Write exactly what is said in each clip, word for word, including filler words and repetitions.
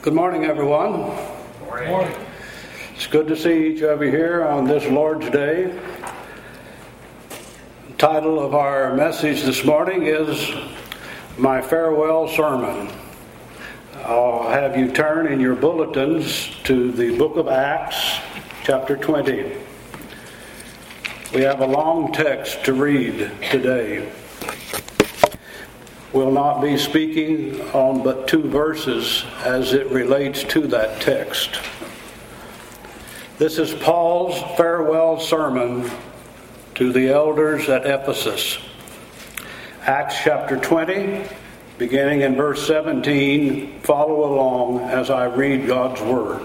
Good morning, everyone. Good morning. It's good to see each of you here on this Lord's Day. The title of our message this morning is My Farewell Sermon. I'll have you turn in your bulletins to the book of Acts, chapter twenty. We have a long text to read today. We'll not be speaking on but two verses as it relates to that text. This is Paul's farewell sermon to the elders at Ephesus. Acts chapter twenty, beginning in verse seventeen. Follow along as I read God's Word.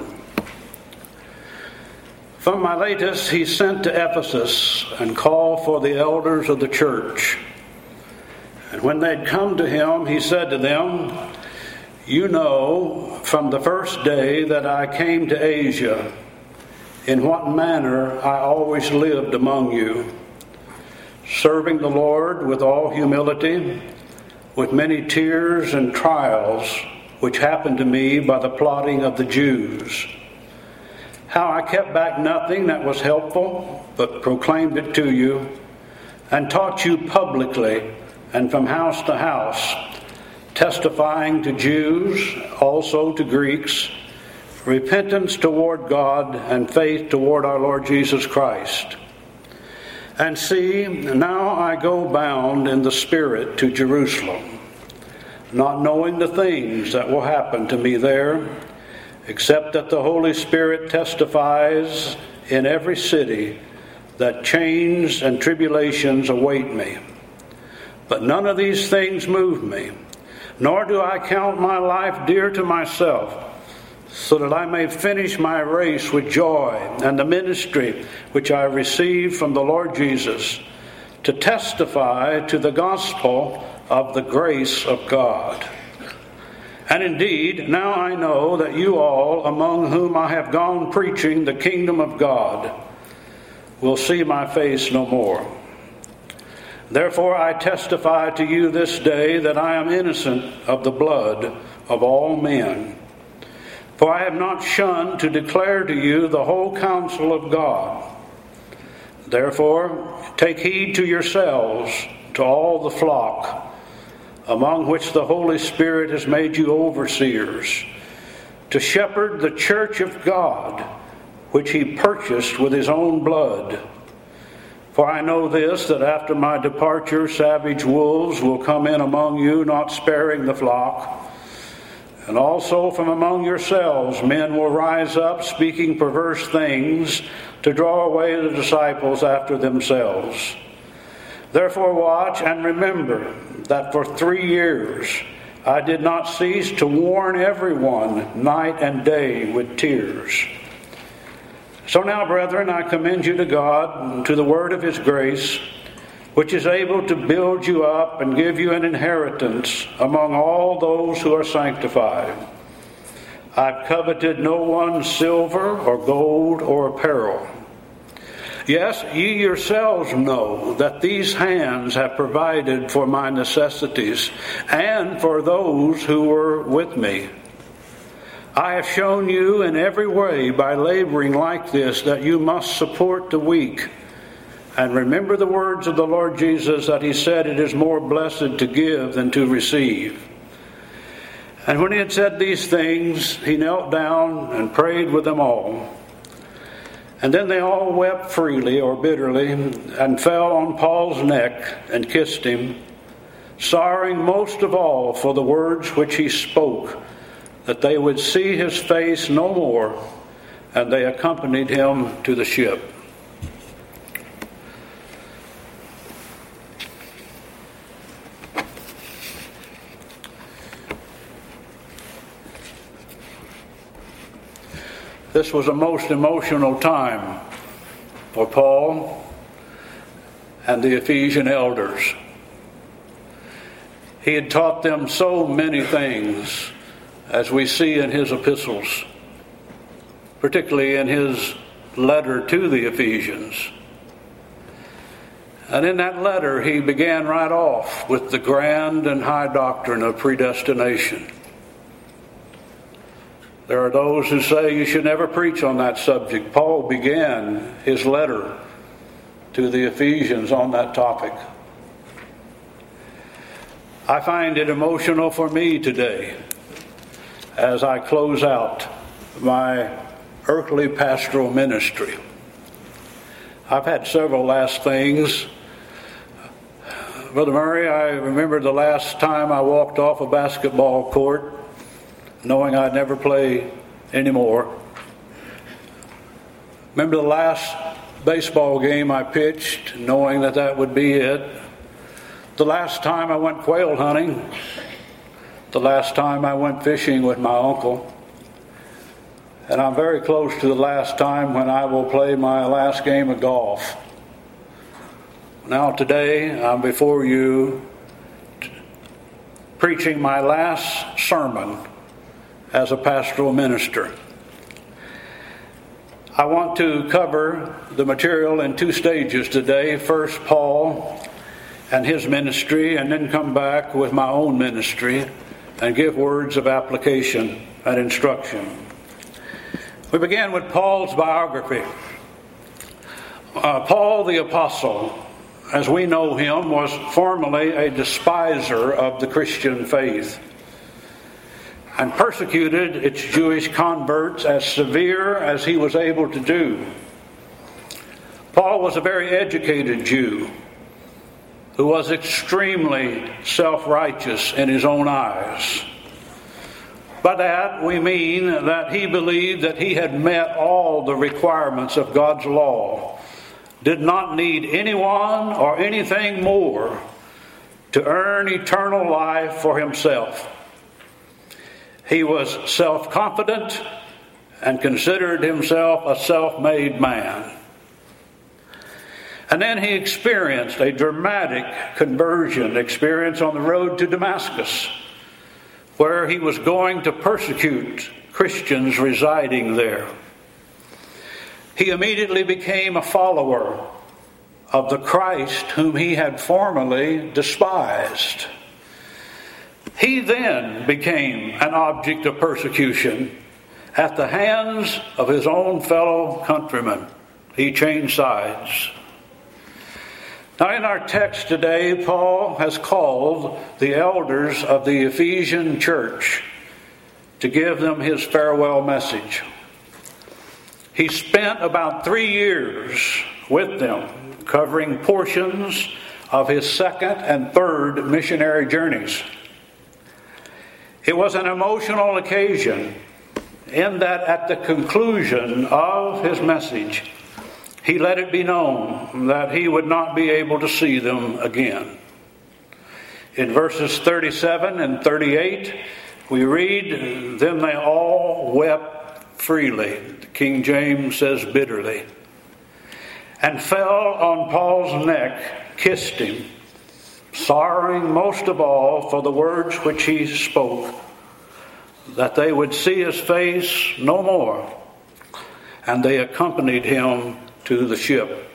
From Miletus he sent to Ephesus and called for the elders of the church. And when they'd come to him, he said to them, "You know from the first day that I came to Asia, in what manner I always lived among you, serving the Lord with all humility, with many tears and trials, which happened to me by the plotting of the Jews. How I kept back nothing that was helpful, but proclaimed it to you, and taught you publicly, and from house to house, testifying to Jews, also to Greeks, repentance toward God and faith toward our Lord Jesus Christ. And see, now I go bound in the Spirit to Jerusalem, not knowing the things that will happen to me there, except that the Holy Spirit testifies in every city that chains and tribulations await me. But none of these things move me, nor do I count my life dear to myself, so that I may finish my race with joy and the ministry which I received from the Lord Jesus, to testify to the gospel of the grace of God. And indeed, now I know that you all, among whom I have gone preaching the kingdom of God, will see my face no more. Therefore I testify to you this day that I am innocent of the blood of all men. For I have not shunned to declare to you the whole counsel of God. Therefore take heed to yourselves, to all the flock, among which the Holy Spirit has made you overseers, to shepherd the church of God, which he purchased with his own blood. For I know this, that after my departure savage wolves will come in among you, not sparing the flock. And also from among yourselves men will rise up, speaking perverse things, to draw away the disciples after themselves. Therefore watch and remember that for three years I did not cease to warn everyone night and day with tears. So now, brethren, I commend you to God and to the word of his grace, which is able to build you up and give you an inheritance among all those who are sanctified. I've coveted no one's silver or gold or apparel. Yes, ye yourselves know that these hands have provided for my necessities and for those who were with me. I have shown you in every way by laboring like this that you must support the weak. And remember the words of the Lord Jesus, that he said, "It is more blessed to give than to receive." And when he had said these things, he knelt down and prayed with them all. And then they all wept freely or bitterly, and fell on Paul's neck and kissed him, sorrowing most of all for the words which he spoke, that they would see his face no more. And they accompanied him to the ship. This was a most emotional time for Paul and the Ephesian elders. He had taught them so many things, as we see in his epistles, particularly in his letter to the Ephesians. And in that letter, he began right off with the grand and high doctrine of predestination. There are those who say you should never preach on that subject. Paul began his letter to the Ephesians on that topic. I find it emotional for me today as I close out my earthly pastoral ministry. I've had several last things. Brother Murray, I remember the last time I walked off a basketball court knowing I'd never play anymore. Remember the last baseball game I pitched knowing that that would be it. The last time I went quail hunting. The last time I went fishing with my uncle. And I'm very close to the last time when I will play my last game of golf. Now today I'm before you t- preaching my last sermon as a pastoral minister. I want to cover the material in two stages today. First, Paul and his ministry, and then come back with my own ministry and give words of application and instruction. We begin with Paul's biography. Uh, Paul the Apostle, as we know him, was formerly a despiser of the Christian faith and persecuted its Jewish converts as severe as he was able to do. Paul was a very educated Jew who was extremely self-righteous in his own eyes. By that we mean that he believed that he had met all the requirements of God's law, did not need anyone or anything more to earn eternal life for himself. He was self-confident and considered himself a self-made man. And then he experienced a dramatic conversion experience on the road to Damascus, where he was going to persecute Christians residing there. He immediately became a follower of the Christ whom he had formerly despised. He then became an object of persecution at the hands of his own fellow countrymen. He changed sides. Now, in our text today, Paul has called the elders of the Ephesian church to give them his farewell message. He spent about three years with them, covering portions of his second and third missionary journeys. It was an emotional occasion in that at the conclusion of his message, he let it be known that he would not be able to see them again. In verses thirty-seven and thirty-eight, we read, "Then they all wept freely," the King James says bitterly, "and fell on Paul's neck, kissed him, sorrowing most of all for the words which he spoke, that they would see his face no more. And they accompanied him to the ship."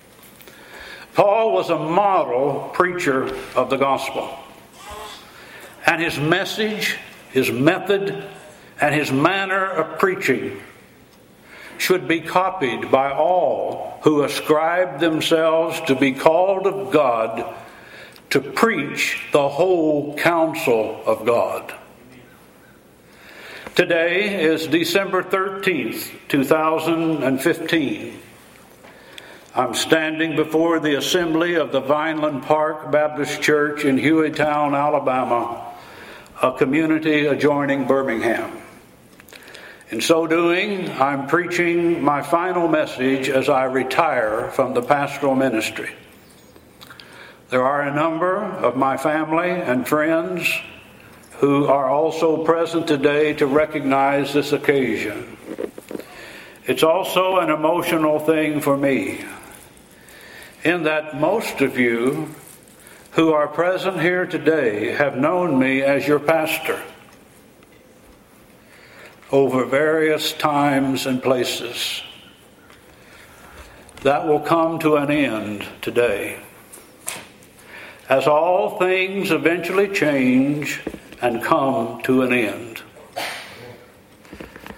Paul was a model preacher of the gospel. And his message, his method, and his manner of preaching should be copied by all who ascribe themselves to be called of God to preach the whole counsel of God. Today is December thirteenth, two thousand fifteen. I'm standing before the assembly of the Vineland Park Baptist Church in Hueytown, Alabama, a community adjoining Birmingham. In so doing, I'm preaching my final message as I retire from the pastoral ministry. There are a number of my family and friends who are also present today to recognize this occasion. It's also an emotional thing for me, in that most of you who are present here today have known me as your pastor over various times and places. That will come to an end today, as all things eventually change and come to an end.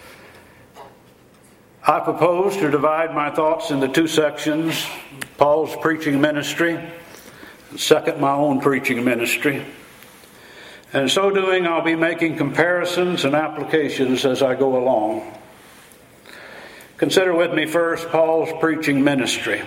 I propose to divide my thoughts into two sections: Paul's preaching ministry, and second, my own preaching ministry. And in so doing, I'll be making comparisons and applications as I go along. Consider with me first Paul's preaching ministry.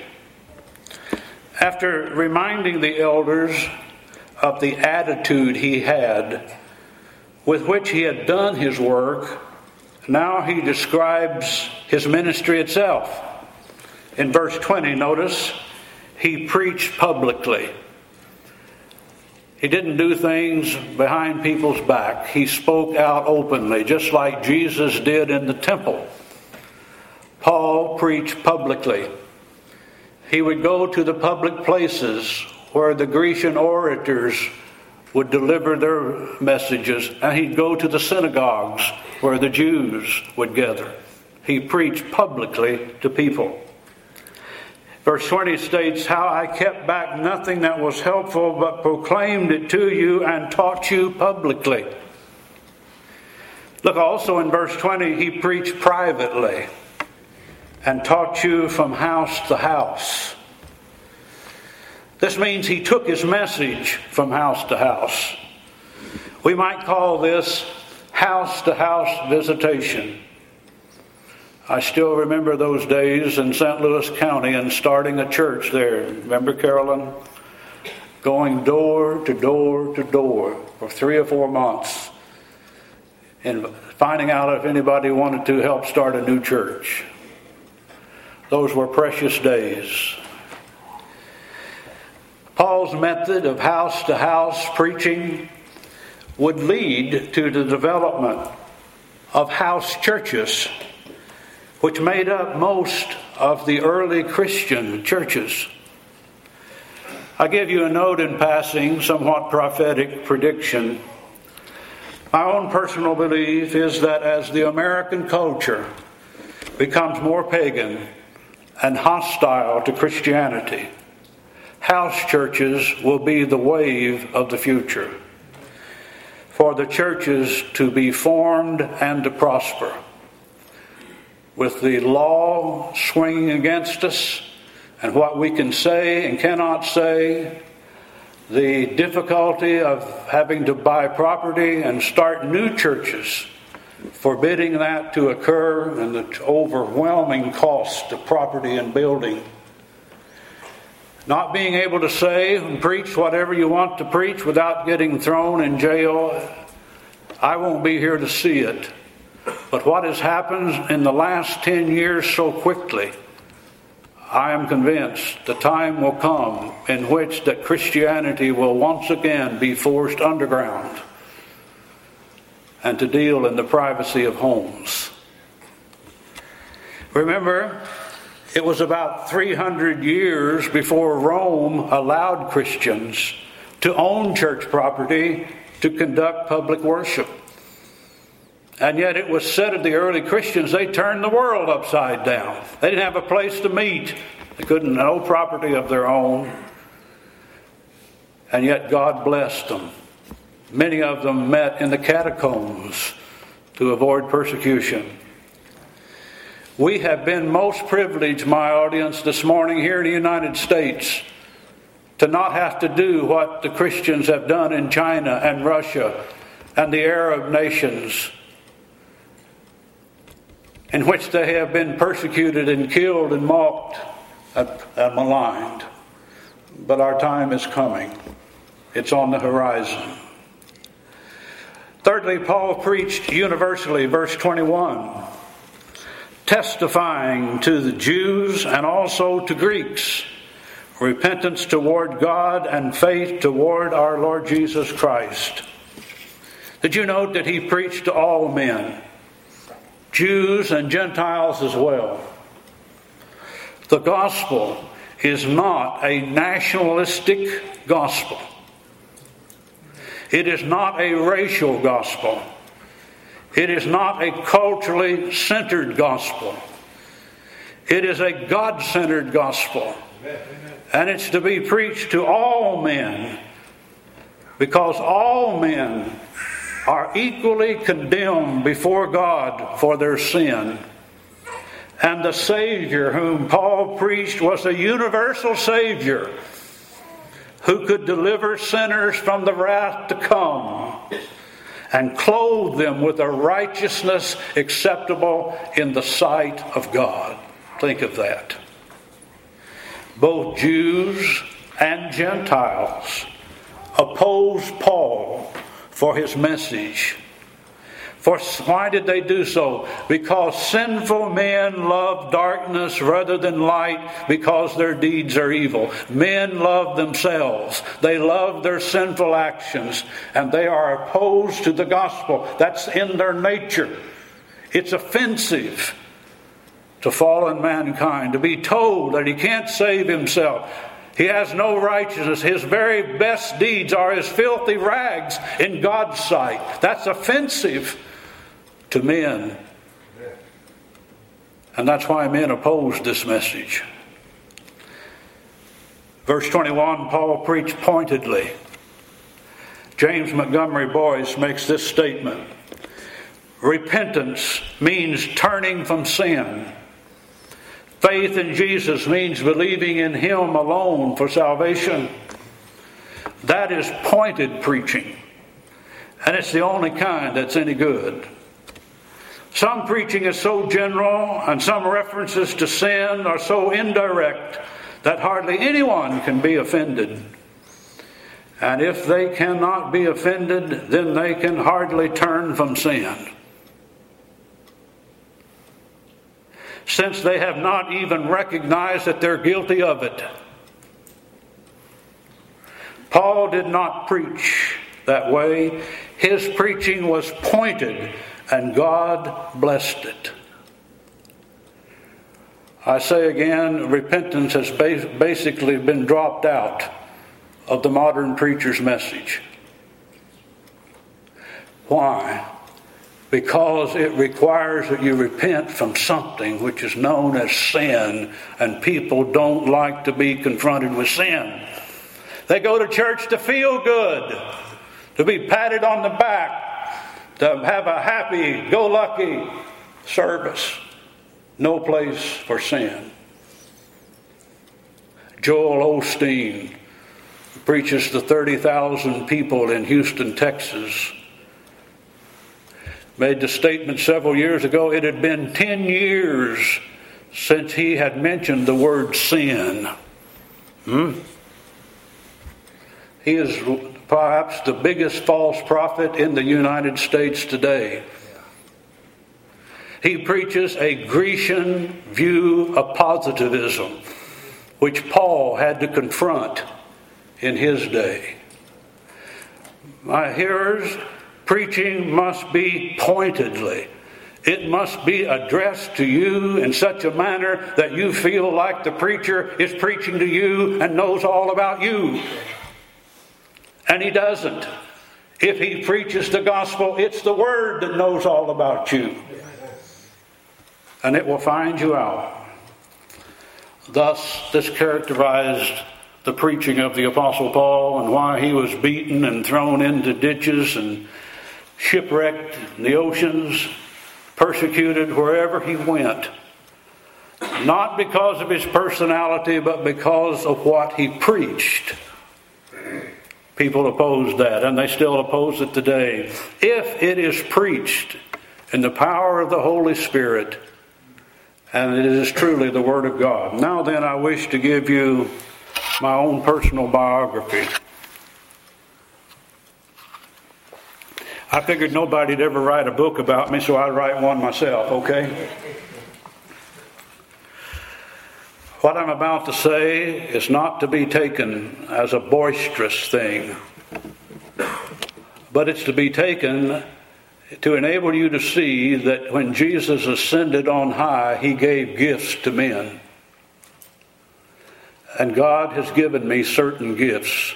After reminding the elders of the attitude he had with which he had done his work, now he describes his ministry itself. In verse twenty, notice, he preached publicly. He didn't do things behind people's back. He spoke out openly, just like Jesus did in the temple. Paul preached publicly. He would go to the public places where the Grecian orators would deliver their messages, and he'd go to the synagogues where the Jews would gather. He preached publicly to people. Verse twenty states, how I kept back nothing that was helpful, but proclaimed it to you and taught you publicly. Look also in verse twenty, he preached privately and taught you from house to house. This means he took his message from house to house. We might call this house-to-house visitation. I still remember those days in Saint Louis County and starting a church there. Remember, Carolyn? Going door to door to door for three or four months and finding out if anybody wanted to help start a new church. Those were precious days. Paul's method of house-to-house preaching would lead to the development of house churches, which made up most of the early Christian churches. I give you a note in passing, somewhat prophetic prediction. My own personal belief is that as the American culture becomes more pagan and hostile to Christianity, house churches will be the wave of the future for the churches to be formed and to prosper. With the law swinging against us and what we can say and cannot say, the difficulty of having to buy property and start new churches, forbidding that to occur, and the overwhelming cost of property and building. Not being able to say and preach whatever you want to preach without getting thrown in jail. I won't be here to see it. But what has happened in the last ten years so quickly, I am convinced the time will come in which that Christianity will once again be forced underground and to deal in the privacy of homes. Remember, it was about three hundred years before Rome allowed Christians to own church property to conduct public worship. And yet it was said of the early Christians, they turned the world upside down. They didn't have a place to meet. They couldn't have no property of their own. And yet God blessed them. Many of them met in the catacombs to avoid persecution. We have been most privileged, my audience, this morning here in the United States to not have to do what the Christians have done in China and Russia and the Arab nations, in which they have been persecuted and killed and mocked and maligned. But our time is coming. It's on the horizon. Thirdly, Paul preached universally, verse twenty-one, testifying to the Jews and also to Greeks, repentance toward God and faith toward our Lord Jesus Christ. Did you note that he preached to all men, Jews and Gentiles as well? The gospel is not a nationalistic gospel. It is not a racial gospel. It is not a culturally centered gospel. It is a God-centered gospel. And it's to be preached to all men, because all men are equally condemned before God for their sin. And the Savior whom Paul preached was a universal Savior who could deliver sinners from the wrath to come and clothe them with a righteousness acceptable in the sight of God. Think of that. Both Jews and Gentiles opposed Paul for his message. For why did they do so? Because sinful men love darkness rather than light, because their deeds are evil. Men love themselves. They love their sinful actions, and they are opposed to the gospel. That's in their nature. It's offensive to fallen mankind to be told that he can't save himself. He has no righteousness. His very best deeds are as filthy rags in God's sight. That's offensive to men. And that's why men oppose this message. Verse twenty-one, Paul preached pointedly. James Montgomery Boyce makes this statement. Repentance means turning from sin. Faith in Jesus means believing in Him alone for salvation. That is pointed preaching. And it's the only kind that's any good. Some preaching is so general and some references to sin are so indirect that hardly anyone can be offended. And if they cannot be offended, then they can hardly turn from sin, since they have not even recognized that they're guilty of it. Paul did not preach that way. His preaching was pointed, and God blessed it. I say again, repentance has basically been dropped out of the modern preacher's message. Why? Because it requires that you repent from something which is known as sin, and people don't like to be confronted with sin. They go to church to feel good, to be patted on the back, to have a happy-go-lucky service. No place for sin. Joel Osteen preaches to thirty thousand people in Houston, Texas. Made the statement several years ago, it had been ten years since he had mentioned the word sin. Hmm? He is perhaps the biggest false prophet in the United States today. He preaches a Grecian view of positivism, which Paul had to confront in his day. My hearers, preaching must be pointedly. It must be addressed to you in such a manner that you feel like the preacher is preaching to you and knows all about you. And he doesn't. If he preaches the gospel, it's the word that knows all about you. And it will find you out. Thus, this characterized the preaching of the Apostle Paul and why he was beaten and thrown into ditches and shipwrecked in the oceans, persecuted wherever he went. Not because of his personality, but because of what he preached. People opposed that, and they still oppose it today. If it is preached in the power of the Holy Spirit, and it is truly the Word of God. Now then, I wish to give you my own personal biography. I figured nobody'd ever write a book about me, so I'd write one myself, okay? What I'm about to say is not to be taken as a boisterous thing, but it's to be taken to enable you to see that when Jesus ascended on high, he gave gifts to men. And God has given me certain gifts.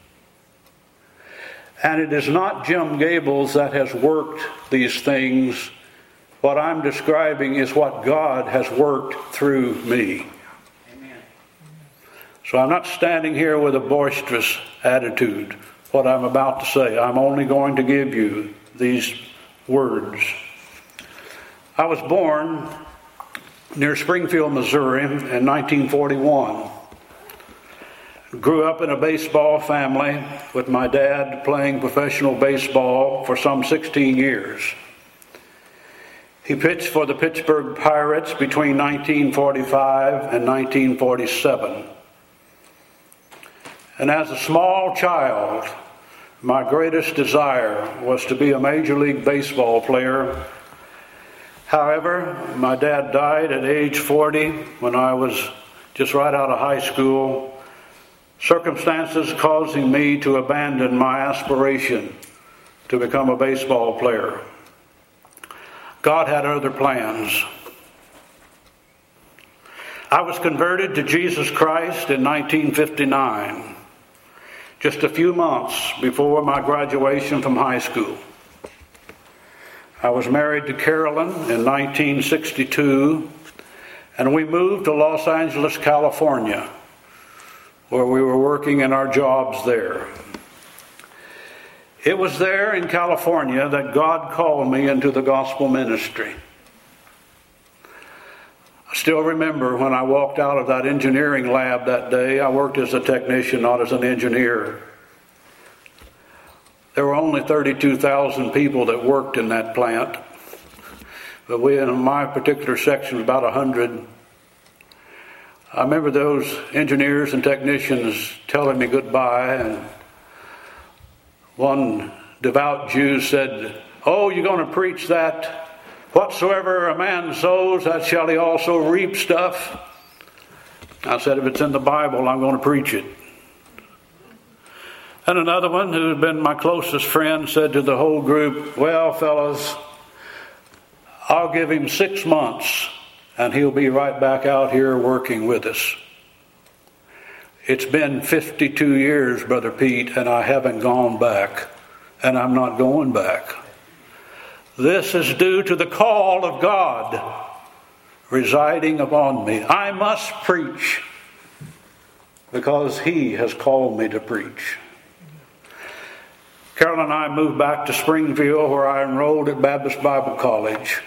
And it is not Jim Gables that has worked these things. What I'm describing is what God has worked through me. Amen. So I'm not standing here with a boisterous attitude. What I'm about to say, I'm only going to give you these words. I was born near Springfield, Missouri in nineteen forty-one. Grew up in a baseball family with my dad playing professional baseball for some sixteen years. He pitched for the Pittsburgh Pirates between nineteen forty-five and nineteen forty-seven. And as a small child, my greatest desire was to be a Major League Baseball player. However, my dad died at age forty when I was just right out of high school, circumstances causing me to abandon my aspiration to become a baseball player. God had other plans. I was converted to Jesus Christ in nineteen fifty-nine, just a few months before my graduation from high school. I was married to Carolyn in nineteen sixty-two, and we moved to Los Angeles, California, where we were working in our jobs there. It was there in California that God called me into the gospel ministry. I still remember when I walked out of that engineering lab that day. I worked as a technician, not as an engineer. There were only thirty-two thousand people that worked in that plant, but we, in my particular section, about one hundred. I remember those engineers and technicians telling me goodbye, and one devout Jew said, "Oh, you're going to preach that? Whatsoever a man sows, that shall he also reap stuff." I said, "If it's in the Bible, I'm going to preach it." And another one, who had been my closest friend, said to the whole group, "Well, fellas, I'll give him six months and he'll be right back out here working with us." It's been fifty-two years, Brother Pete, and I haven't gone back, and I'm not going back. This is due to the call of God residing upon me. I must preach because He has called me to preach. Carol and I moved back to Springfield, where I enrolled at Baptist Bible College.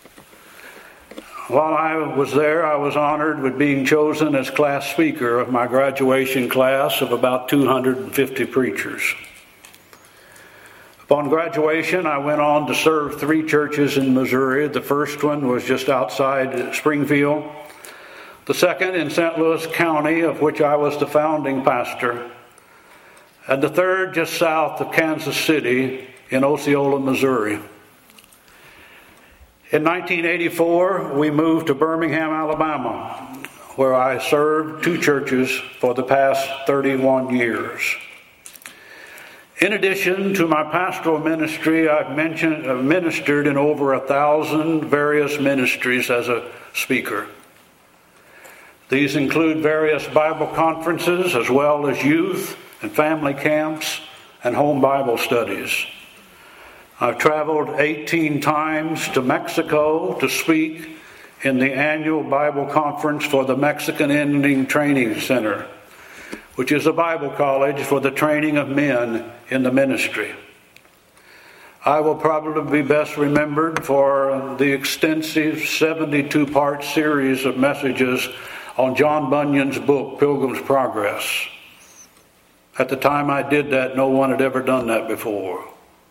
While I was there, I was honored with being chosen as class speaker of my graduation class of about two hundred fifty preachers. Upon graduation, I went on to serve three churches in Missouri. The first one was just outside Springfield. The second in Saint Louis County, of which I was the founding pastor. And the third just south of Kansas City in Osceola, Missouri. In nineteen eighty-four, we moved to Birmingham, Alabama, where I served two churches for the past thirty-one years. In addition to my pastoral ministry, I've mentioned, uh, ministered in over a thousand various ministries as a speaker. These include various Bible conferences, as well as youth and family camps and home Bible studies. I've traveled eighteen times to Mexico to speak in the annual Bible conference for the Mexican Indian Training Center, which is a Bible college for the training of men in the ministry. I will probably be best remembered for the extensive seventy-two part series of messages on John Bunyan's book, Pilgrim's Progress. At the time I did that, no one had ever done that before.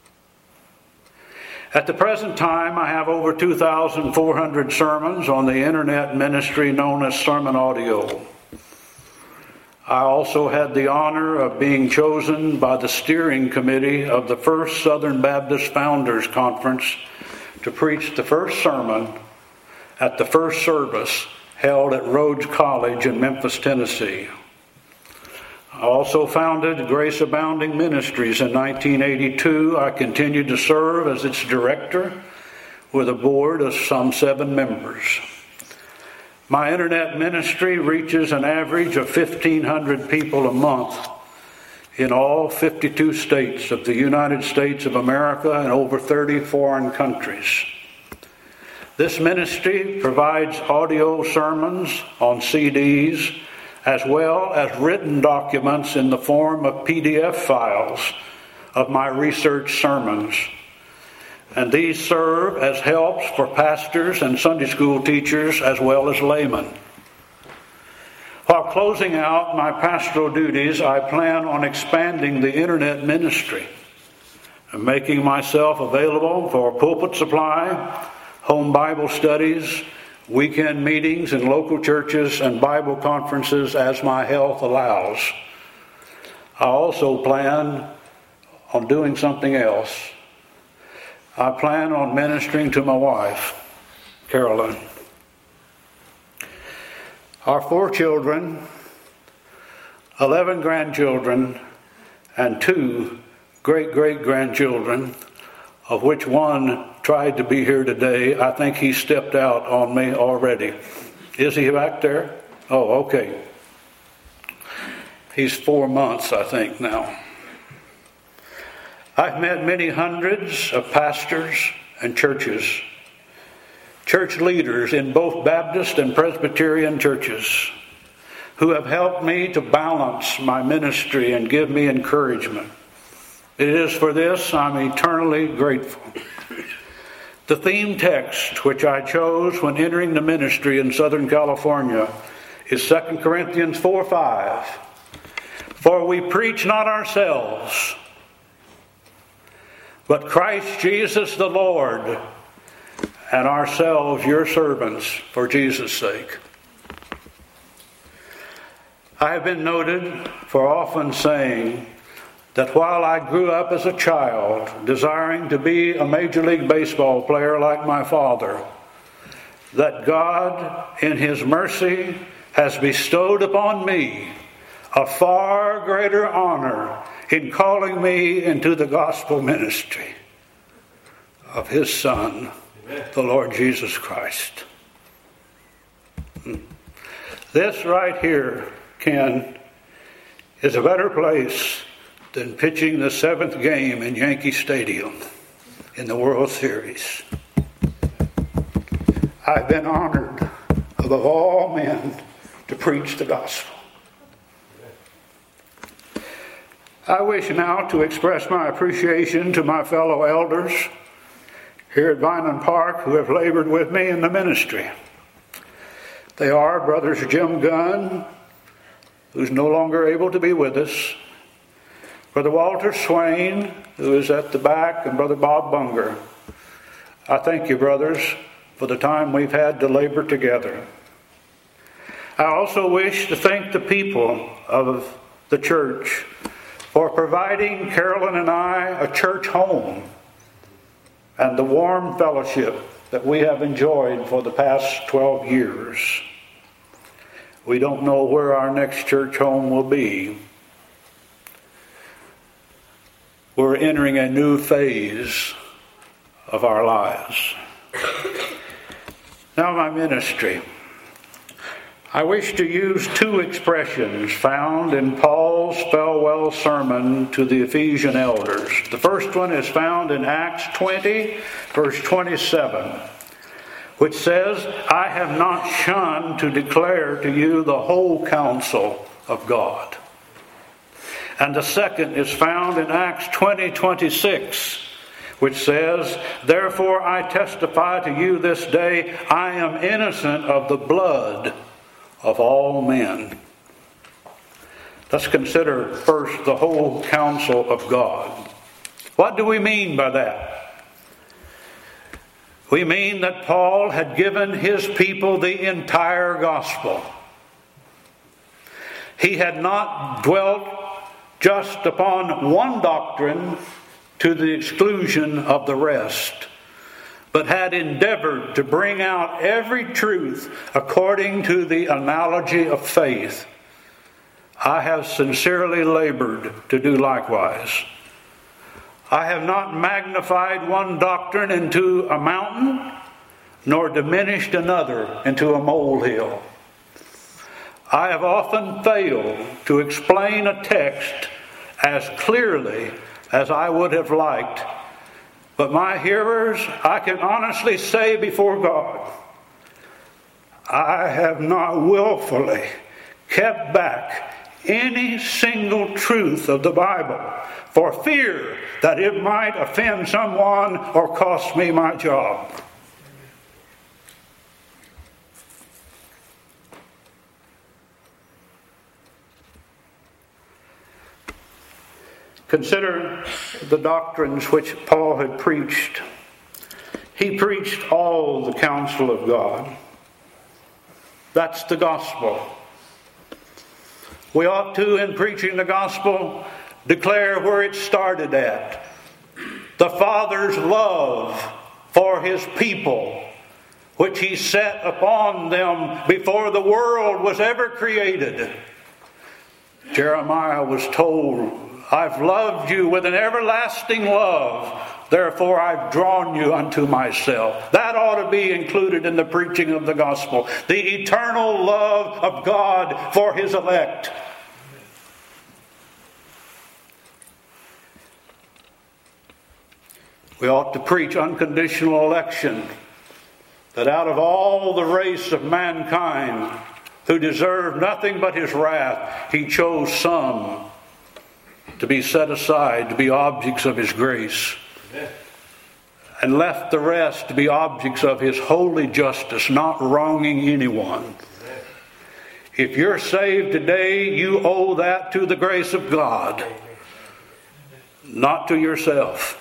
At the present time, I have over two thousand four hundred sermons on the internet ministry known as Sermon Audio. I also had the honor of being chosen by the steering committee of the First Southern Baptist Founders Conference to preach the first sermon at the first service held at Rhodes College in Memphis, Tennessee. I also founded Grace Abounding Ministries in nineteen eighty-two. I continued to serve as its director with a board of some seven members. My internet ministry reaches an average of fifteen hundred people a month in all fifty-two states of the United States of America and over thirty foreign countries. This ministry provides audio sermons on C Ds as well as written documents in the form of P D F files of my research sermons. and these serve as helps for pastors and Sunday school teachers as well as laymen. While closing out my pastoral duties, I plan on expanding the internet ministry and making myself available for pulpit supply, home Bible studies, weekend meetings in local churches, and Bible conferences as my health allows. I also plan on doing something else. I plan on ministering to my wife, Carolyn. Our four children, eleven grandchildren, and two great-great-grandchildren, of which one tried to be here today. I think he stepped out on me already. Is he back there? Oh, okay. He's four months, I think, now. I've met many hundreds of pastors and churches, church leaders in both Baptist and Presbyterian churches, who have helped me to balance my ministry and give me encouragement. It is for this I'm eternally grateful. The theme text which I chose when entering the ministry in Southern California is Second Corinthians four five. For we preach not ourselves, but Christ Jesus the Lord, and ourselves your servants for Jesus' sake. I have been noted for often saying that while I grew up as a child desiring to be a Major League Baseball player like my father, that God in His mercy has bestowed upon me a far greater honor in calling me into the gospel ministry of His Son, Amen. The Lord Jesus Christ. This right here, Ken, is a better place than pitching the seventh game in Yankee Stadium in the World Series. I've been honored above all men to preach the gospel. I wish now to express my appreciation to my fellow elders here at Vineland Park who have labored with me in the ministry. They are Brothers Jim Gunn, who's no longer able to be with us, Brother Walter Swain, who is at the back, and Brother Bob Bunger. I thank you, brothers, for the time we've had to labor together. I also wish to thank the people of the church for providing Carolyn and I a church home and the warm fellowship that we have enjoyed for the past twelve years. We don't know where our next church home will be. We're entering a new phase of our lives. Now, my ministry. I wish to use two expressions found in Paul's farewell sermon to the Ephesian elders. The first one is found in Acts twenty, verse twenty-seven, which says, I have not shunned to declare to you the whole counsel of God. And the second is found in Acts twenty, twenty-six, which says, therefore I testify to you this day, I am innocent of the blood of all men. Let's consider first the whole counsel of God. What do we mean by that? We mean that Paul had given his people the entire gospel. He had not dwelt just upon one doctrine to the exclusion of the rest, but had endeavored to bring out every truth according to the analogy of faith. I have sincerely labored to do likewise. I have not magnified one doctrine into a mountain, nor diminished another into a molehill. I have often failed to explain a text as clearly as I would have liked, but my hearers, I can honestly say before God, I have not willfully kept back any single truth of the Bible for fear that it might offend someone or cost me my job. Consider the doctrines which Paul had preached. He preached all the counsel of God. That's the gospel. We ought to, in preaching the gospel, declare where it started at. The Father's love for His people, which He set upon them before the world was ever created. Jeremiah was told, I've loved you with an everlasting love. Therefore I've drawn you unto myself. That ought to be included in the preaching of the gospel. The eternal love of God for His elect. We ought to preach unconditional election. That out of all the race of mankind who deserve nothing but His wrath, He chose some to be set aside, to be objects of His grace. Amen. And left the rest to be objects of His holy justice, not wronging anyone. Amen. If you're saved today, you owe that to the grace of God, not to yourself.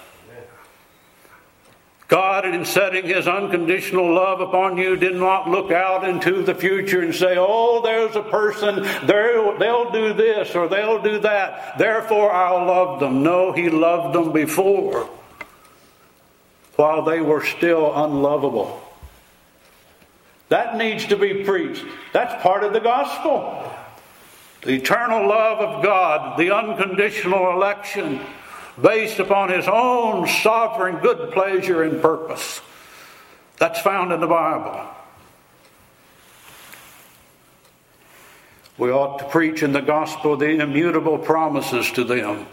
God, in setting His unconditional love upon you, did not look out into the future and say, oh, there's a person, they'll do this or they'll do that, therefore I'll love them. No, He loved them before, while they were still unlovable. That needs to be preached. That's part of the gospel. The eternal love of God, the unconditional election, based upon His own sovereign good pleasure and purpose. That's found in the Bible. We ought to preach in the gospel the immutable promises to them.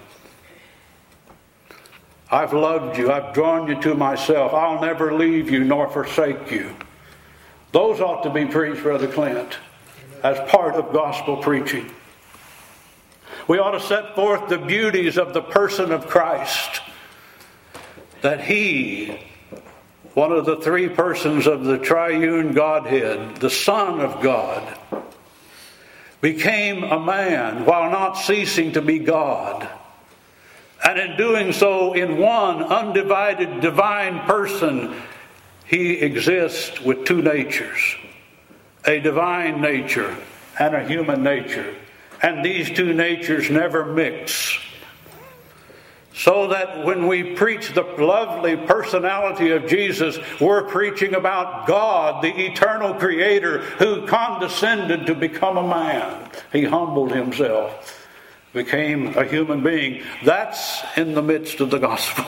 I've loved you. I've drawn you to myself. I'll never leave you nor forsake you. Those ought to be preached, Brother Clint, as part of gospel preaching. We ought to set forth the beauties of the person of Christ. That He, one of the three persons of the triune Godhead, the Son of God, became a man while not ceasing to be God. And in doing so, in one undivided divine person, He exists with two natures. A divine nature and a human nature. And these two natures never mix. So that when we preach the lovely personality of Jesus, we're preaching about God, the eternal Creator, who condescended to become a man. He humbled Himself, became a human being. That's in the midst of the gospel.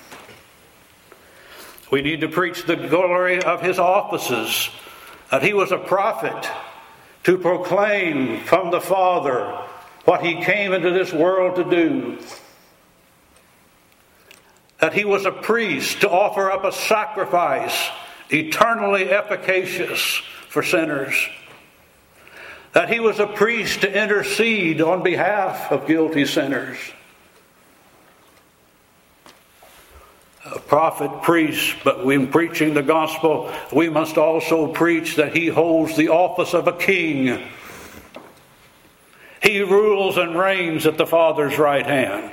We need to preach the glory of His offices, that He was a prophet, to proclaim from the Father what He came into this world to do. That He was a priest to offer up a sacrifice eternally efficacious for sinners. That He was a priest to intercede on behalf of guilty sinners. A prophet, priest, but when preaching the gospel, we must also preach that He holds the office of a king. He rules and reigns at the Father's right hand.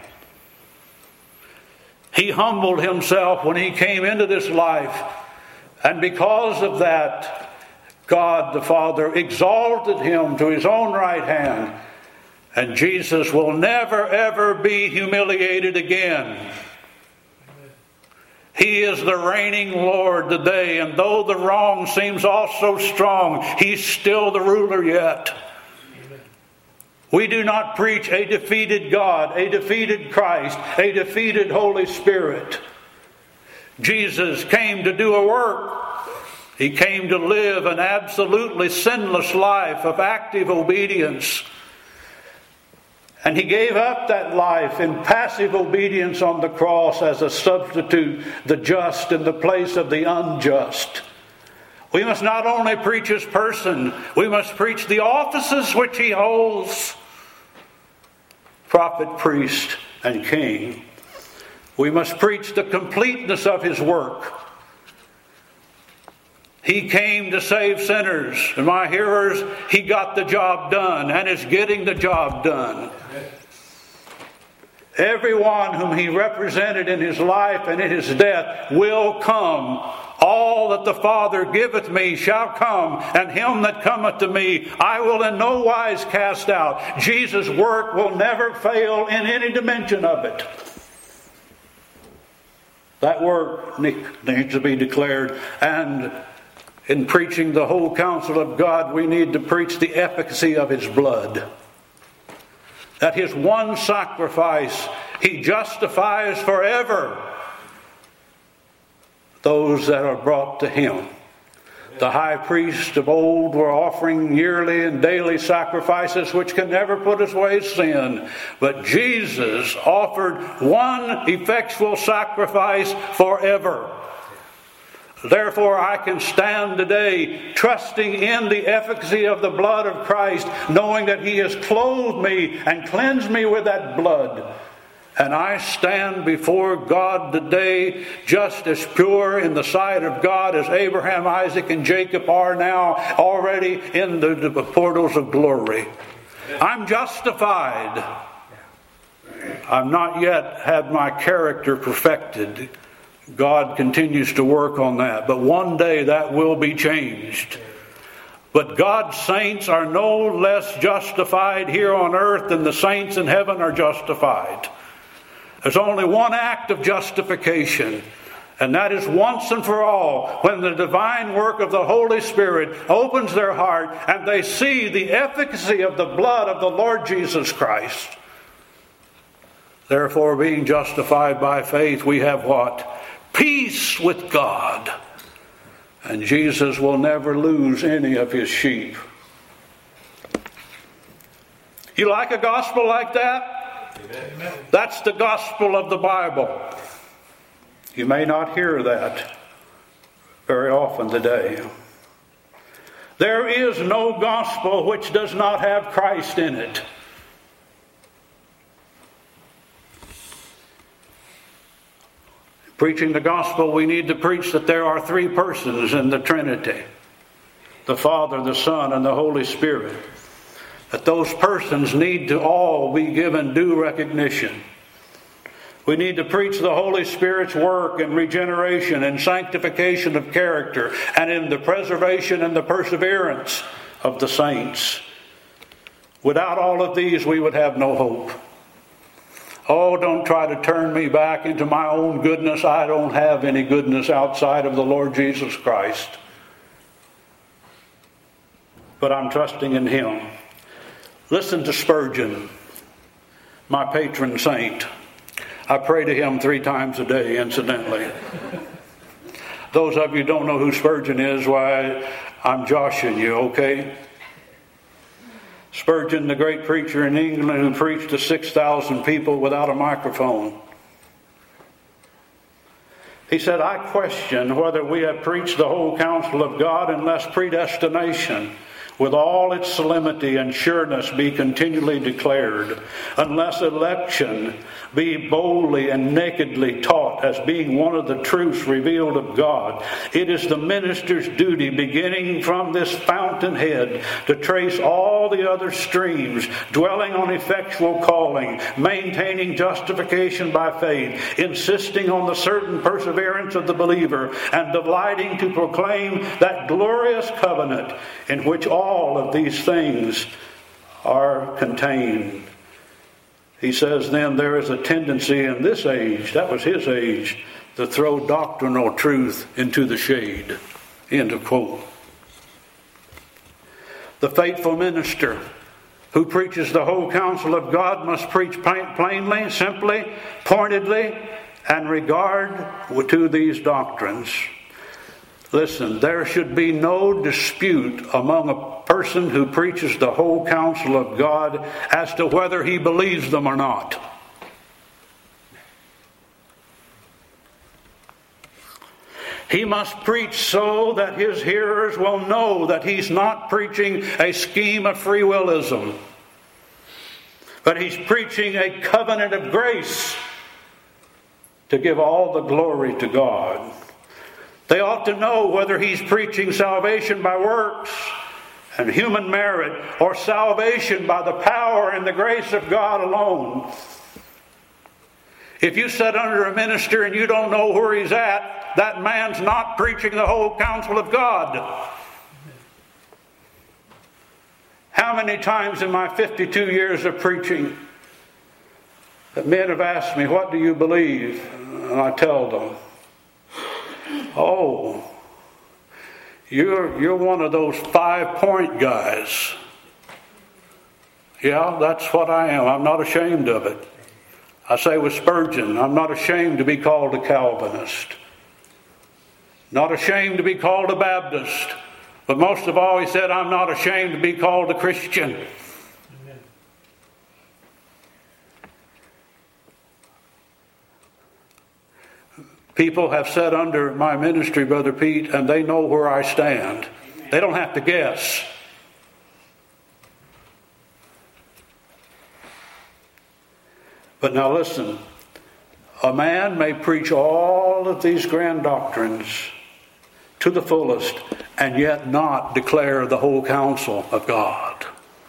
He humbled Himself when He came into this life, and because of that, God the Father exalted Him to His own right hand, and Jesus will never ever be humiliated again. He is the reigning Lord today, and though the wrong seems also strong, He's still the ruler yet. Amen. We do not preach a defeated God, a defeated Christ, a defeated Holy Spirit. Jesus came to do a work. He came to live an absolutely sinless life of active obedience. And He gave up that life in passive obedience on the cross as a substitute, the just in the place of the unjust. We must not only preach His person, we must preach the offices which He holds. prophet, priest, and king. We must preach the completeness of his work. He came to save sinners. And my hearers, he got the job done and is getting the job done. Everyone whom he represented in his life and in his death will come. All that the Father giveth me shall come, and him that cometh to me I will in no wise cast out. Jesus' work will never fail in any dimension of it. That work needs to be declared. And in preaching the whole counsel of God, we need to preach the efficacy of his blood. That his one sacrifice, he justifies forever those that are brought to him. The high priests of old were offering yearly and daily sacrifices which can never put away sin. But Jesus offered one effectual sacrifice forever. Therefore, I can stand today trusting in the efficacy of the blood of Christ, knowing that he has clothed me and cleansed me with that blood. And I stand before God today just as pure in the sight of God as Abraham, Isaac, and Jacob are now, already in the, the portals of glory. I'm justified. I've not yet had my character perfected. God continues to work on that. But one day that will be changed. But God's saints are no less justified here on earth than the saints in heaven are justified. There's only one act of justification, and that is once and for all, when the divine work of the Holy Spirit opens their heart and they see the efficacy of the blood of the Lord Jesus Christ. Therefore, being justified by faith, we have what? Peace with God. And Jesus will never lose any of his sheep. You like a gospel like that? Amen. That's the gospel of the Bible. You may not hear that very often today. There is no gospel which does not have Christ in it. Preaching the gospel, we need to preach that there are three persons in the Trinity: the Father, the Son, and the Holy Spirit. That those persons need to all be given due recognition. We need to preach the Holy Spirit's work in regeneration and sanctification of character, and in the preservation and the perseverance of the saints. Without all of these, we would have no hope. Oh, don't try to turn me back into my own goodness. I don't have any goodness outside of the Lord Jesus Christ. But I'm trusting in him. Listen to Spurgeon, my patron saint. I pray to him three times a day, incidentally. Those of you who don't know who Spurgeon is, why, I'm joshing you, okay? Spurgeon, the great preacher in England who preached to six thousand people without a microphone. He said, I question whether we have preached the whole counsel of God unless predestination, with all its solemnity and sureness, be continually declared, unless election be boldly and nakedly taught as being one of the truths revealed of God. It is the minister's duty, beginning from this fountainhead, to trace all the other streams, dwelling on effectual calling, maintaining justification by faith, insisting on the certain perseverance of the believer, and delighting to proclaim that glorious covenant in which all All of these things are contained. He says then there is a tendency in this age, that was his age, to throw doctrinal truth into the shade. End of quote. The faithful minister who preaches the whole counsel of God must preach plainly, simply, pointedly, and regard to these doctrines. Listen, there should be no dispute among a person who preaches the whole counsel of God as to whether he believes them or not. He must preach so that his hearers will know that he's not preaching a scheme of free willism, but but he's preaching a covenant of grace to give all the glory to God. They ought to know whether he's preaching salvation by works and human merit, or salvation by the power and the grace of God alone. If you sit under a minister and you don't know where he's at, that man's not preaching the whole counsel of God. How many times in my fifty-two years of preaching that men have asked me, what do you believe? And I tell them, oh, you're, you're one of those five-point guys. Yeah, that's what I am. I'm not ashamed of it. I say with Spurgeon, I'm not ashamed to be called a Calvinist. Not ashamed to be called a Baptist. But most of all, he said, I'm not ashamed to be called a Christian. Amen. People have sat under my ministry, Brother Pete, and they know where I stand. They don't have to guess. But now listen, a man may preach all of these grand doctrines to the fullest and yet not declare the whole counsel of God.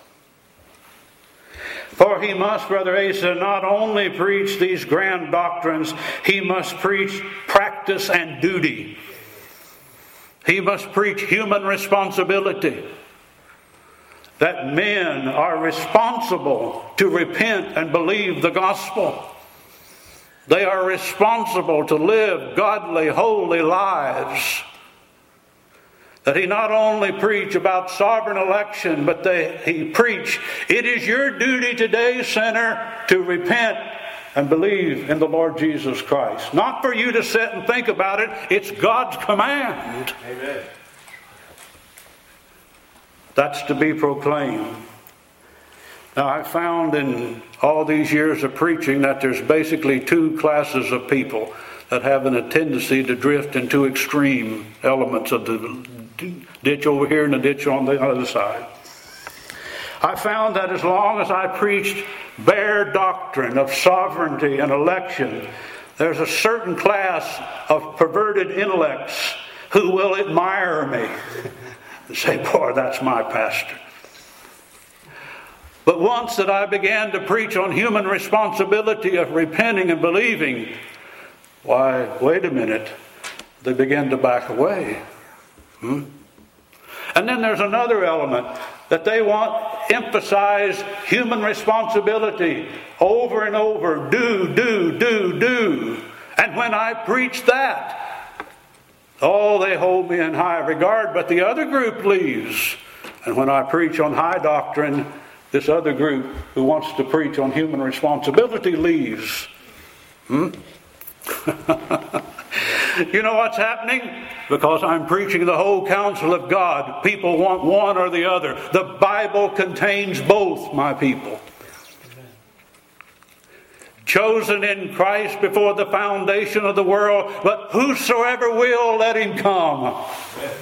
For he must, Brother Asa, not only preach these grand doctrines, he must preach practice and duty. He must preach human responsibility. That men are responsible to repent and believe the gospel. They are responsible to live godly, holy lives. That he not only preach about sovereign election, but they, he preach, it is your duty today, sinner, to repent and believe in the Lord Jesus Christ. Not for you to sit and think about it. It's God's command. Amen. That's to be proclaimed. Now, I found in all these years of preaching that there's basically two classes of people that have a tendency to drift into extreme elements of the ditch over here and the ditch on the other side. I found that as long as I preached bare doctrine of sovereignty and election, there's a certain class of perverted intellects who will admire me and say, boy, that's my pastor. But once that I began to preach on human responsibility of repenting and believing, why, wait a minute, they began to back away. Hmm? And then there's another element that they want emphasize human responsibility over and over. Do, do, do, do. And when I preach that, oh, they hold me in high regard, but the other group leaves. And when I preach on high doctrine, this other group who wants to preach on human responsibility leaves. Hmm? You know what's happening? Because I'm preaching the whole counsel of God. People want one or the other. The Bible contains both, my people. Amen. Chosen in Christ before the foundation of the world, but whosoever will, let him come. Amen.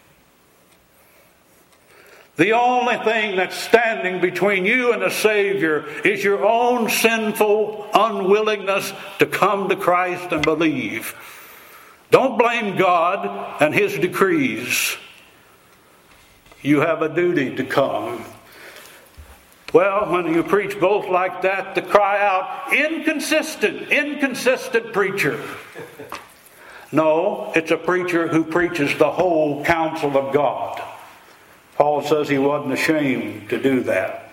The only thing that's standing between you and the Savior is your own sinful unwillingness to come to Christ and believe. Don't blame God and His decrees. You have a duty to come. Well, when you preach both like that, to cry out, inconsistent, inconsistent preacher. No, it's a preacher who preaches the whole counsel of God. Paul says he wasn't ashamed to do that.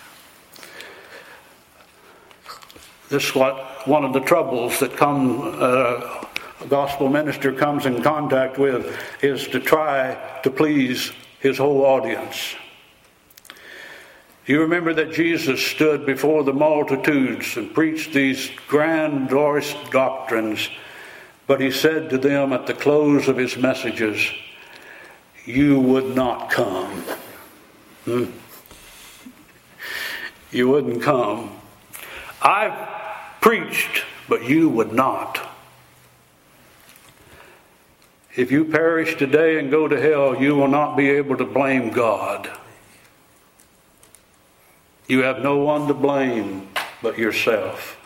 This is what one of the troubles that come, uh, a gospel minister comes in contact with, is to try to please his whole audience. You remember that Jesus stood before the multitudes and preached these grand, glorious doctrines, but he said to them at the close of his messages, you would not come. Hmm? You wouldn't come. I've preached, but you would not. If you perish today and go to hell, you will not be able to blame God. You have no one to blame but yourself.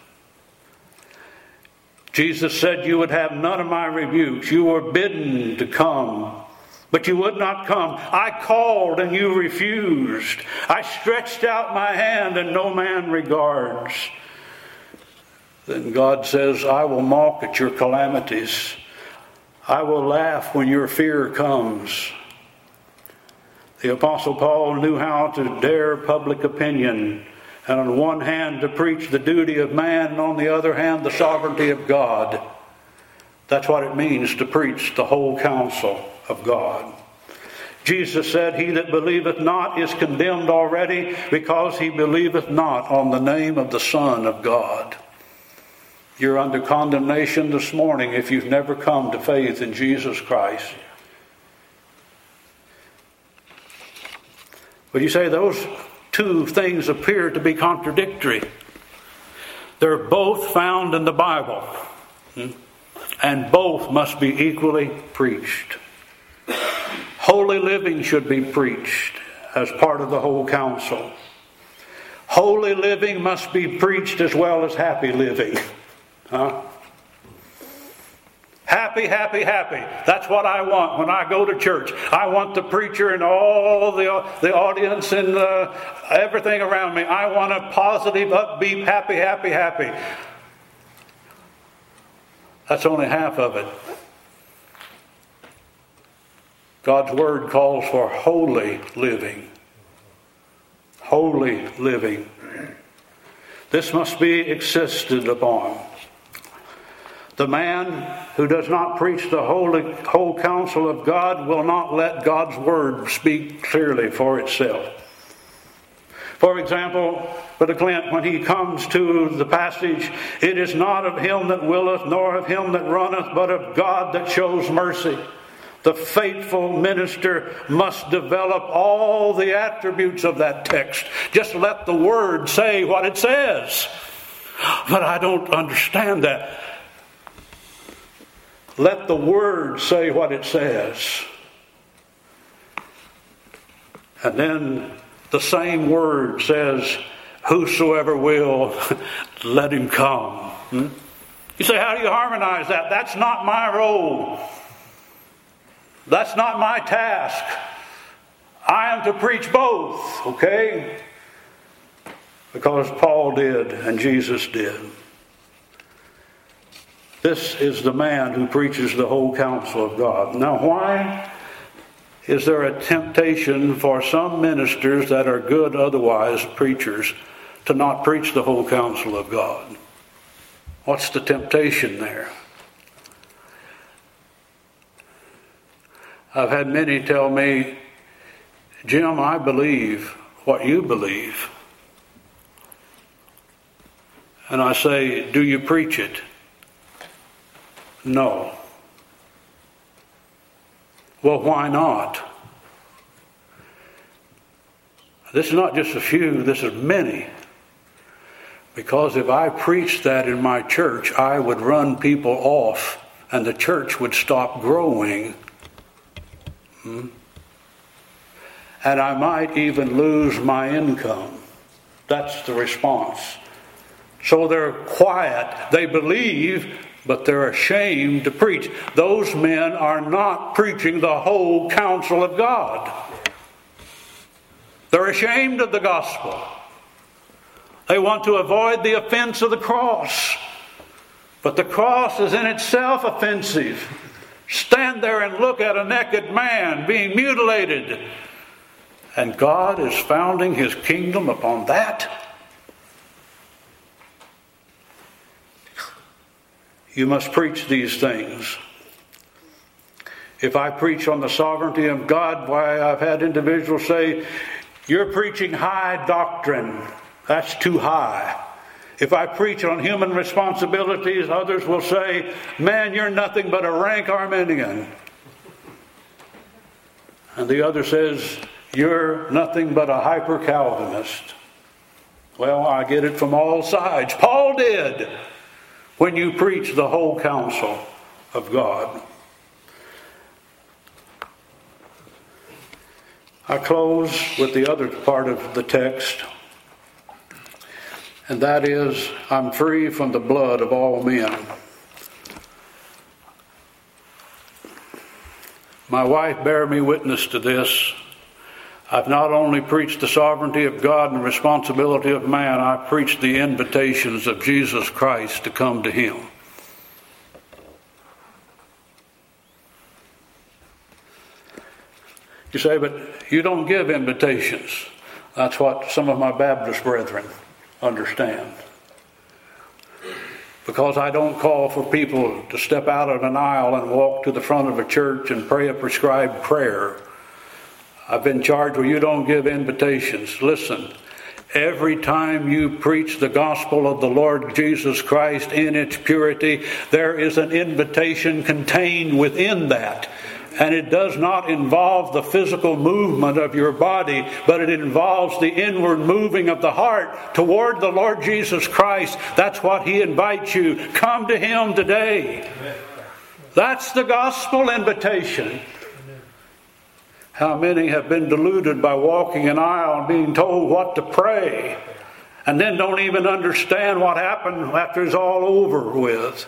Jesus said you would have none of my rebukes. You were bidden to come, but you would not come. I called and you refused. I stretched out my hand and no man regards. Then God says, I will mock at your calamities. I will laugh when your fear comes. The Apostle Paul knew how to dare public opinion, and on one hand to preach the duty of man, and on the other hand the sovereignty of God. That's what it means to preach the whole counsel of God. Jesus said, he that believeth not is condemned already, because he believeth not on the name of the Son of God. You're under condemnation this morning if you've never come to faith in Jesus Christ. But you say those two things appear to be contradictory. They're both found in the Bible, and both must be equally preached. Holy living should be preached as part of the whole counsel. Holy living must be preached as well as happy living. Huh? Happy, happy, happy. That's what I want when I go to church. I want the preacher and all the, the audience and uh, everything around me. I want a positive, upbeat, happy, happy, happy. That's only half of it. God's Word calls for holy living. Holy living. This must be insisted upon. The man who does not preach the holy, whole counsel of God will not let God's Word speak clearly for itself. For example, Brother Clint, when he comes to the passage, it is not of him that willeth, nor of him that runneth, but of God that shows mercy. The faithful minister must develop all the attributes of that text. Just let the Word say what it says. But I don't understand that. Let the Word say what it says. And then the same Word says, whosoever will, let him come. Hmm? You say, how do you harmonize that? That's not my role. That's not my task. I am to preach both, okay? Because Paul did and Jesus did. This is the man who preaches the whole counsel of God. Now, why is there a temptation for some ministers that are good otherwise, preachers, to not preach the whole counsel of God? What's the temptation there? I've had many tell me, Jim, I believe what you believe. And I say, do you preach it? No. Well, why not? This is not just a few, this is many. Because if I preached that in my church, I would run people off and the church would stop growing. Hmm? And I might even lose my income. That's the response. So they're quiet. They believe, but they're ashamed to preach. Those men are not preaching the whole counsel of God. They're ashamed of the gospel. They want to avoid the offense of the cross. But the cross is in itself offensive. Stand there and look at a naked man being mutilated. And God is founding His kingdom upon that. You must preach these things. If I preach on the sovereignty of God, why, I've had individuals say, you're preaching high doctrine. That's too high. If I preach on human responsibilities, others will say, man, you're nothing but a rank Arminian. And the other says, you're nothing but a hyper-Calvinist. Well, I get it from all sides. Paul did when you preach the whole counsel of God. I close with the other part of the text. and that is, I'm free from the blood of all men. My wife bare me witness to this. I've not only preached the sovereignty of God and the responsibility of man, I've preached the invitations of Jesus Christ to come to Him. You say, but you don't give invitations. That's what some of my Baptist brethren understand. Because I don't call for people to step out of an aisle and walk to the front of a church and pray a prescribed prayer. I've been charged with you don't give invitations. Listen, every time you preach the gospel of the Lord Jesus Christ in its purity, there is an invitation contained within that. And it does not involve the physical movement of your body, but it involves the inward moving of the heart toward the Lord Jesus Christ. That's what He invites you. Come to Him today. That's the gospel invitation. How many have been deluded by walking an aisle and being told what to pray, and then don't even understand what happened after it's all over with.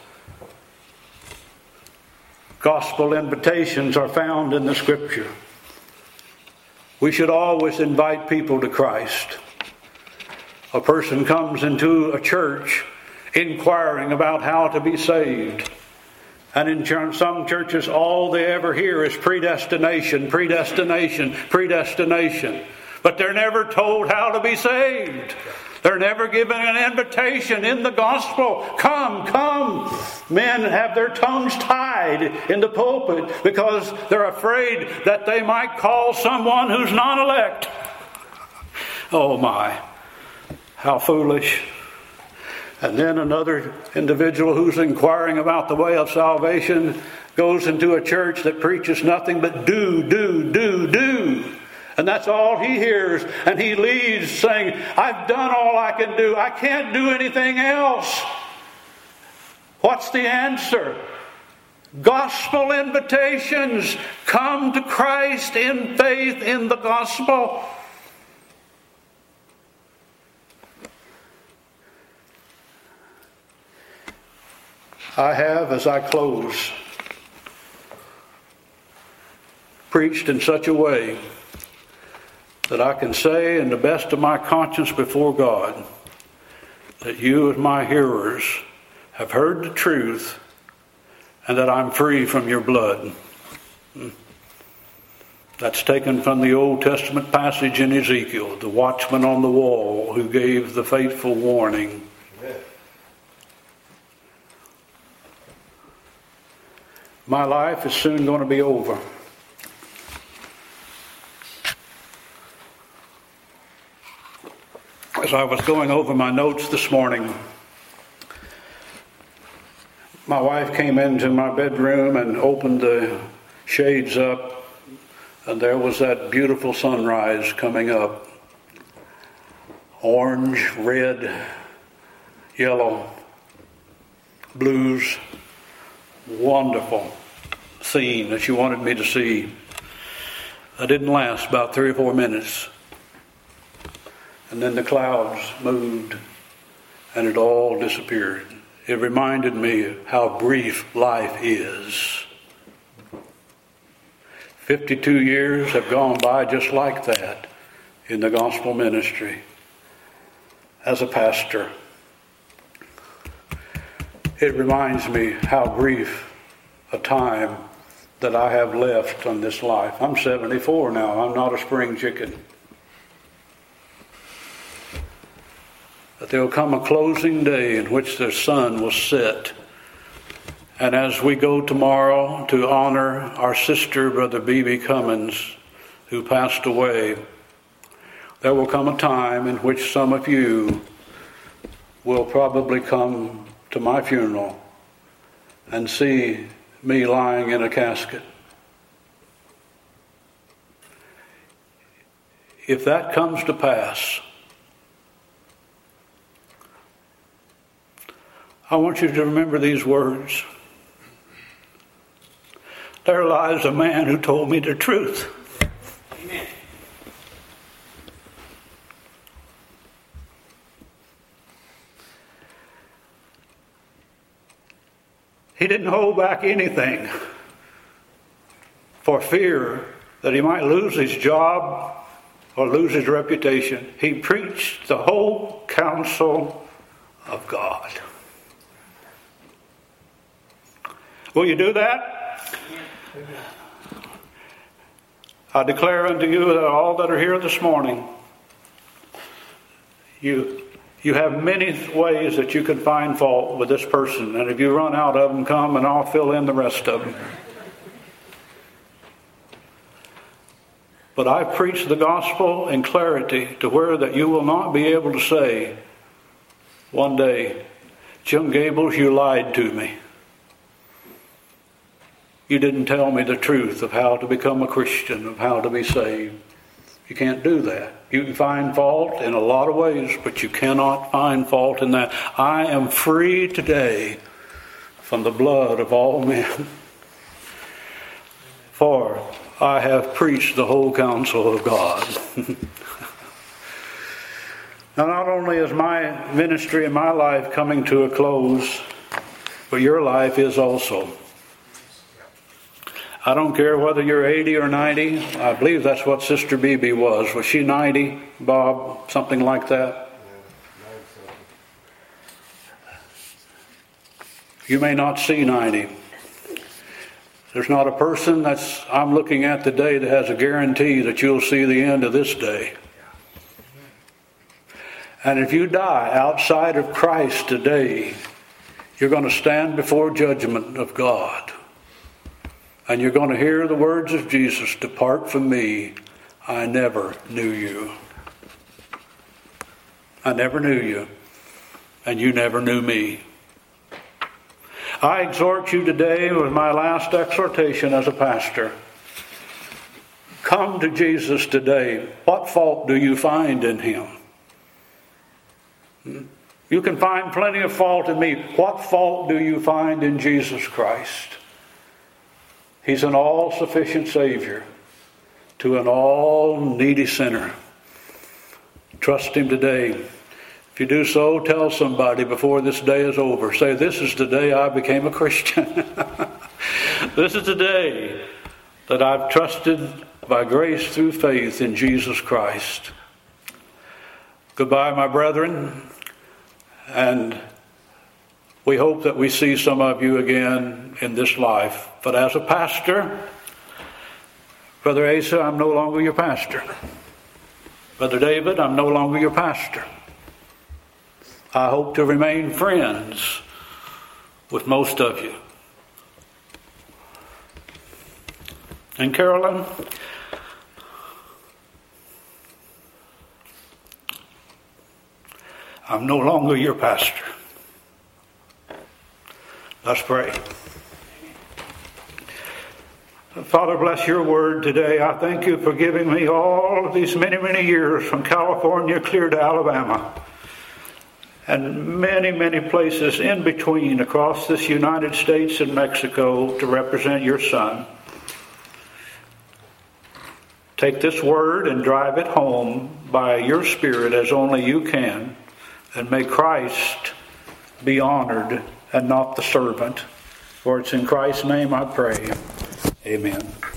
Gospel invitations are found in the Scripture. We should always invite people to Christ. A person comes into a church inquiring about how to be saved. And in some churches, all they ever hear is predestination, predestination, predestination. But they're never told how to be saved. They're never given an invitation in the gospel. Come, come. Men have their tongues tied in the pulpit because they're afraid that they might call someone who's non-elect. Oh my, how foolish. And then another individual who's inquiring about the way of salvation goes into a church that preaches nothing but do, do, do, do. And that's all he hears. And he leaves saying, I've done all I can do. I can't do anything else. What's the answer? Gospel invitations. Come to Christ in faith in the gospel. I have, as I close, preached in such a way that I can say in the best of my conscience before God that you as my hearers have heard the truth and that I'm free from your blood. That's taken from the Old Testament passage in Ezekiel, the watchman on the wall who gave the fateful warning. My life is soon going to be over. As I was going over my notes this morning, my wife came into my bedroom and opened the shades up, and there was that beautiful sunrise coming up. Orange, red, yellow, blues. Wonderful scene that she wanted me to see. That didn't last about three or four minutes. And then the clouds moved and it all disappeared. It reminded me how brief life is. fifty-two years have gone by just like that in the gospel ministry as a pastor. It reminds me how brief a time that I have left on this life. I'm seventy-four now. I'm not a spring chicken. But there will come a closing day in which the sun will set. And as we go tomorrow to honor our sister, Brother B B Cummins, who passed away, there will come a time in which some of you will probably come to my funeral and see me lying in a casket. If that comes to pass, I want you to remember these words. There lies a man who told me the truth. He didn't hold back anything for fear that he might lose his job or lose his reputation. He preached the whole counsel of God. Will you do that? I declare unto you that all that are here this morning, you, you have many ways that you can find fault with this person. And if you run out of them, come and I'll fill in the rest of them. But I preach the gospel in clarity to where that you will not be able to say one day, Jim Gables, you lied to me. You didn't tell me the truth of how to become a Christian, of how to be saved. You can't do that. You can find fault in a lot of ways, but you cannot find fault in that. I am free today from the blood of all men. For I have preached the whole counsel of God. Now, not only is my ministry and my life coming to a close, but your life is also. I don't care whether you're eighty or ninety. I believe that's what Sister Beebe was. Was she ninety, Bob? Something like that? You may not see ninety. There's not a person that's I'm looking at today that has a guarantee that you'll see the end of this day. And if you die outside of Christ today, you're going to stand before judgment of God. And you're going to hear the words of Jesus, depart from me, I never knew you. I never knew you, and you never knew me. I exhort you today with my last exhortation as a pastor. Come to Jesus today. What fault do you find in him? You can find plenty of fault in me. What fault do you find in Jesus Christ? He's an all-sufficient Savior to an all-needy sinner. Trust him today. If you do so, tell somebody before this day is over. Say, this is the day I became a Christian. This is the day that I've trusted by grace through faith in Jesus Christ. Goodbye, my brethren. And we hope that we see some of you again in this life. But as a pastor, Brother Asa, I'm no longer your pastor. Brother David, I'm no longer your pastor. I hope to remain friends with most of you. And Carolyn, I'm no longer your pastor. Let's pray. Father, bless your word today. I thank you for giving me all of these many, many years from California clear to Alabama and many, many places in between across this United States and Mexico to represent your Son. Take this word and drive it home by your Spirit as only you can, and may Christ be honored and not the servant. For it's in Christ's name I pray. Amen.